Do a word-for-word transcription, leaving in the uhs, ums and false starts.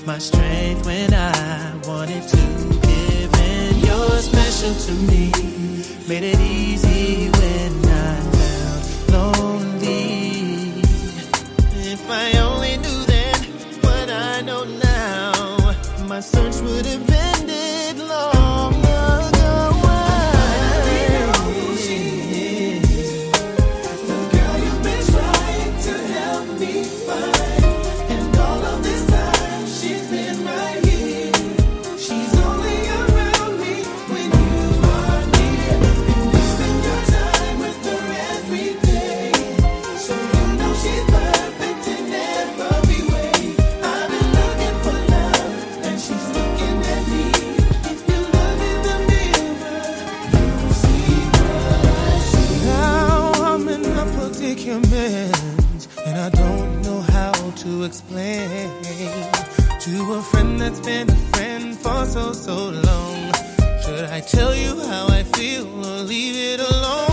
my strength when I wanted to give in. You're special to me, made it easy when I felt lonely. If I only knew then what I know now, my search would have ended long ago. I know who she is, the girl you've been trying to help me find, and all of this time she's been right here. She's only around me when you are near, and you spend your time with her every day, so you know she's perfect in every way. I've been looking for love, and she's looking at me. If you look in the mirror, you'll see what I see. Now I'm in a predicament, and I don't know how to explain to a friend that's been a friend for so, so long. Should I tell you how I feel or leave it alone?